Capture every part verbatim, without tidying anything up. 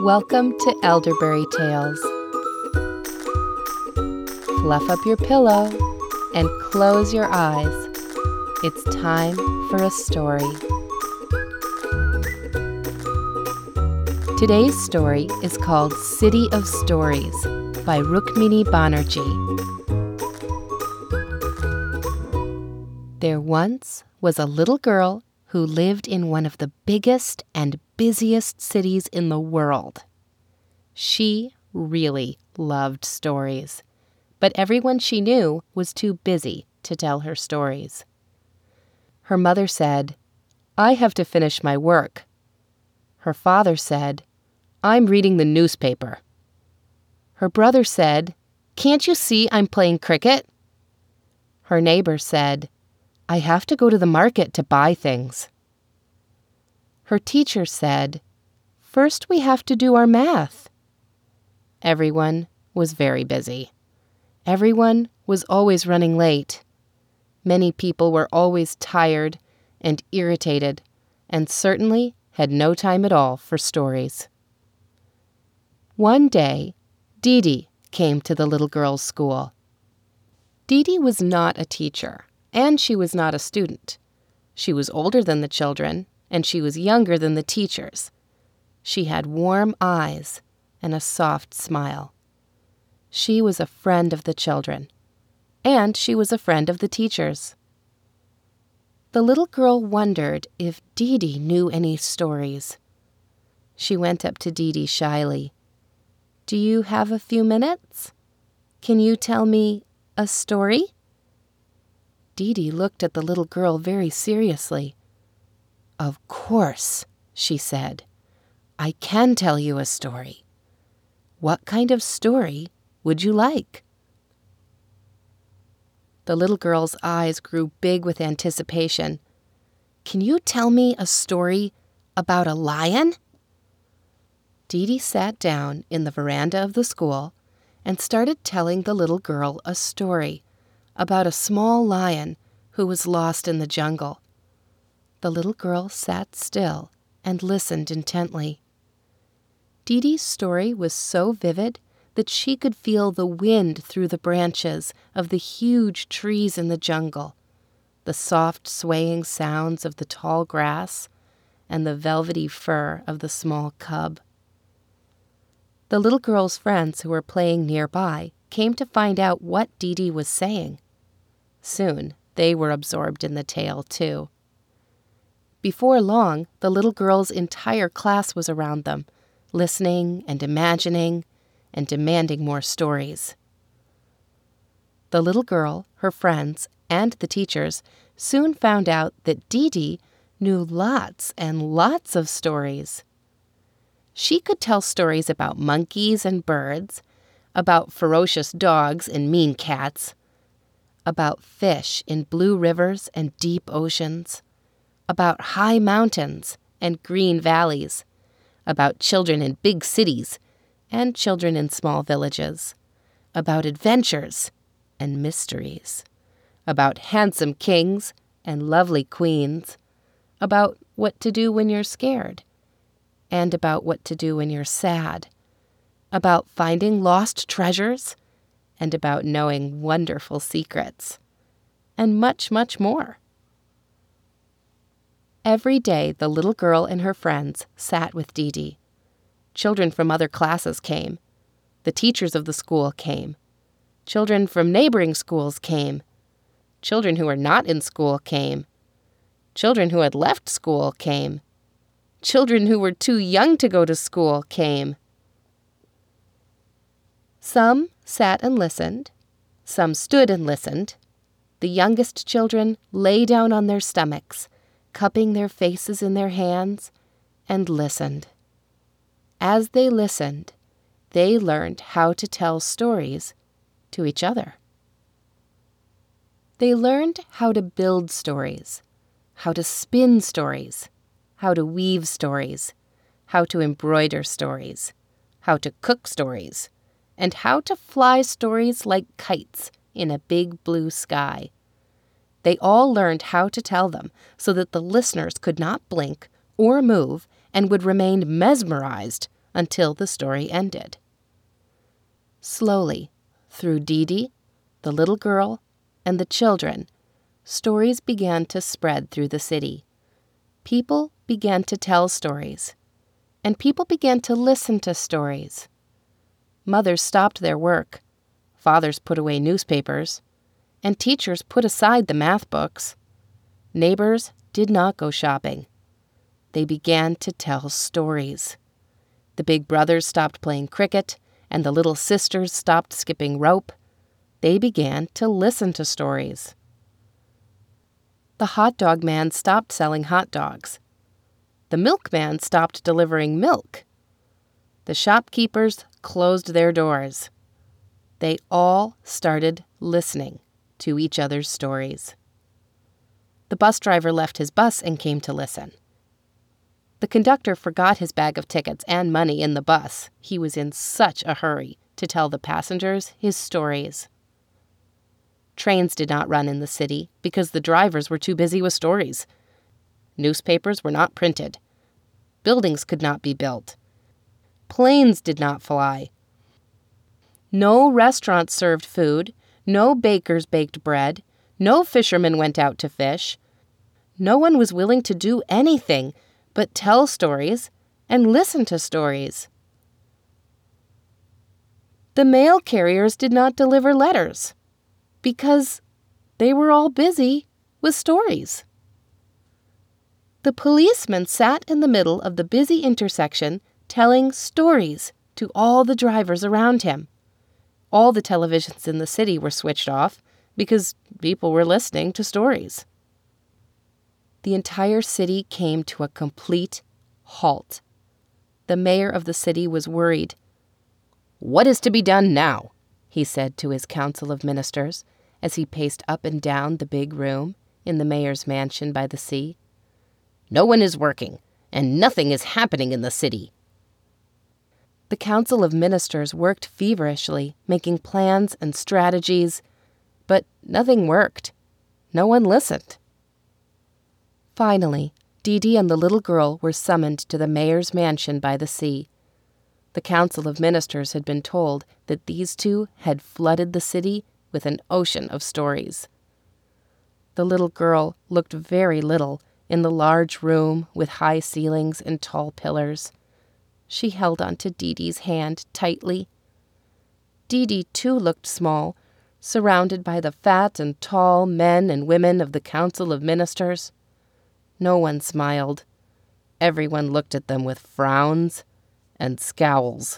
Welcome to Elderberry Tales. Fluff up your pillow and close your eyes. It's time for a story. Today's story is called City of Stories by Rukmini Banerjee. There once was a little girl who lived in one of the biggest and busiest cities in the world. She really loved stories, but everyone she knew was too busy to tell her stories. Her mother said, "I have to finish my work." Her father said, "I'm reading the newspaper." Her brother said, "Can't you see I'm playing cricket?" Her neighbor said, "I have to go to the market to buy things." Her teacher said, "First we have to do our math." Everyone was very busy. Everyone was always running late. Many people were always tired and irritated, and certainly had no time at all for stories. One day, Dee Dee came to the little girl's school. Dee Dee was not a teacher, and she was not a student. She was older than the children, and she was younger than the teachers. She had warm eyes and a soft smile. She was a friend of the children, and she was a friend of the teachers. The little girl wondered if Dee Dee knew any stories. She went up to Dee Dee shyly. "Do you have a few minutes? Can you tell me a story?" Dee Dee looked at the little girl very seriously. "Of course," she said. "I can tell you a story. What kind of story would you like?" The little girl's eyes grew big with anticipation. "Can you tell me a story about a lion?" Dee Dee sat down in the veranda of the school and started telling the little girl a story about a small lion who was lost in the jungle. The little girl sat still and listened intently. Dee Dee's story was so vivid that she could feel the wind through the branches of the huge trees in the jungle, the soft swaying sounds of the tall grass, and the velvety fur of the small cub. The little girl's friends who were playing nearby came to find out what Dee Dee was saying. Soon, they were absorbed in the tale, too. Before long, the little girl's entire class was around them, listening and imagining and demanding more stories. The little girl, her friends, and the teachers soon found out that Dee Dee knew lots and lots of stories. She could tell stories about monkeys and birds, about ferocious dogs and mean cats, about fish in blue rivers and deep oceans, about high mountains and green valleys, about children in big cities and children in small villages, about adventures and mysteries, about handsome kings and lovely queens, about what to do when you're scared, and about what to do when you're sad, about finding lost treasures, and about knowing wonderful secrets, and much, much more. Every day, the little girl and her friends sat with Dee Dee. Children from other classes came. The teachers of the school came. Children from neighboring schools came. Children who were not in school came. Children who had left school came. Children who were too young to go to school came. Some sat and listened. Some stood and listened. The youngest children lay down on their stomachs, cupping their faces in their hands, and listened. As they listened, they learned how to tell stories to each other. They learned how to build stories, how to spin stories, how to weave stories, how to embroider stories, how to cook stories, and how to fly stories like kites in a big blue sky. They all learned how to tell them so that the listeners could not blink or move and would remain mesmerized until the story ended. Slowly, through Dee Dee, the little girl, and the children, stories began to spread through the city. People began to tell stories, and people began to listen to stories. Mothers stopped their work, fathers put away newspapers, and teachers put aside the math books. Neighbors did not go shopping. They began to tell stories. The big brothers stopped playing cricket, and the little sisters stopped skipping rope. They began to listen to stories. The hot dog man stopped selling hot dogs. The milkman stopped delivering milk. The shopkeepers closed their doors. They all started listening to each other's stories. The bus driver left his bus and came to listen. The conductor forgot his bag of tickets and money in the bus. He was in such a hurry to tell the passengers his stories. Trains did not run in the city because the drivers were too busy with stories. Newspapers were not printed. Buildings could not be built. Planes did not fly. No restaurants served food. No bakers baked bread. No fishermen went out to fish. No one was willing to do anything but tell stories and listen to stories. The mail carriers did not deliver letters because they were all busy with stories. The policeman sat in the middle of the busy intersection telling stories to all the drivers around him. All the televisions in the city were switched off because people were listening to stories. The entire city came to a complete halt. The mayor of the city was worried. "What is to be done now?" he said to his council of ministers as he paced up and down the big room in the mayor's mansion by the sea. "No one is working, and nothing is happening in the city." The council of ministers worked feverishly, making plans and strategies, but nothing worked. No one listened. Finally, Dee Dee and the little girl were summoned to the mayor's mansion by the sea. The council of ministers had been told that these two had flooded the city with an ocean of stories. The little girl looked very little in the large room with high ceilings and tall pillars. She held onto Dee Dee's hand tightly. Dee Dee, too, looked small, surrounded by the fat and tall men and women of the council of ministers. No one smiled. Everyone looked at them with frowns and scowls.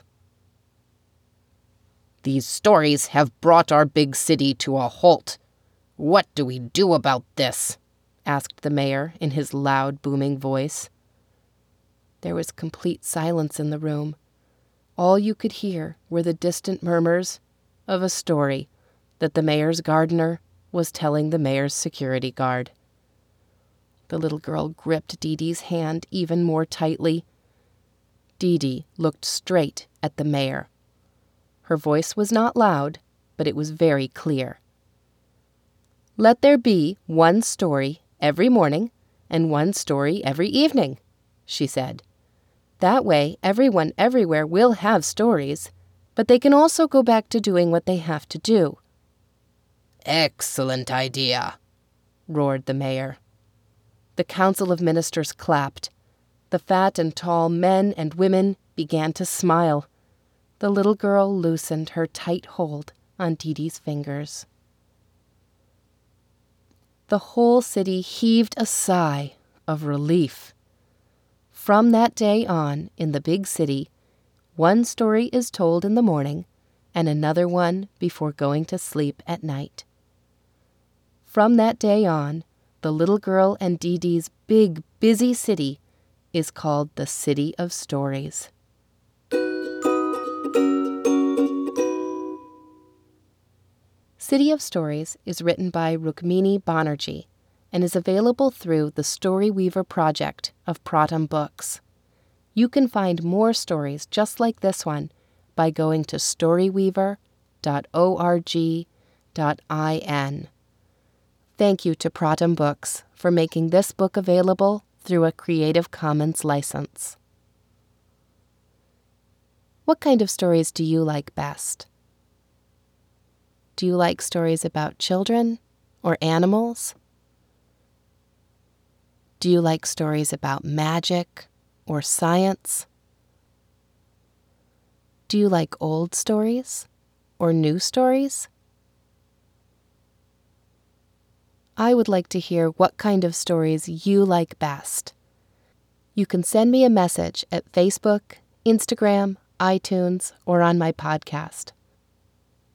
"These stories have brought our big city to a halt. What do we do about this?" asked the mayor in his loud, booming voice. There was complete silence in the room. All you could hear were the distant murmurs of a story that the mayor's gardener was telling the mayor's security guard. The little girl gripped Dee Dee's hand even more tightly. Dee Dee looked straight at the mayor. Her voice was not loud, but it was very clear. "Let there be one story every morning and one story every evening," she said. "That way, everyone everywhere will have stories, but they can also go back to doing what they have to do." "Excellent idea," roared the mayor. The council of ministers clapped. The fat and tall men and women began to smile. The little girl loosened her tight hold on Dee Dee's fingers. The whole city heaved a sigh of relief. From that day on, in the big city, one story is told in the morning and another one before going to sleep at night. From that day on, the little girl and Dee Dee's big, busy city is called the City of Stories. City of Stories is written by Rukmini Banerjee and is available through the Storyweaver project of Pratham Books. You can find more stories just like this one by going to storyweaver dot org dot in. Thank you to Pratham Books for making this book available through a Creative Commons license. What kind of stories do you like best? Do you like stories about children or animals? Do you like stories about magic or science? Do you like old stories or new stories? I would like to hear what kind of stories you like best. You can send me a message at Facebook, Instagram, iTunes, or on my podcast.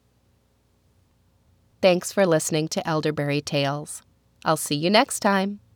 Thanks for listening to Elderberry Tales. I'll see you next time.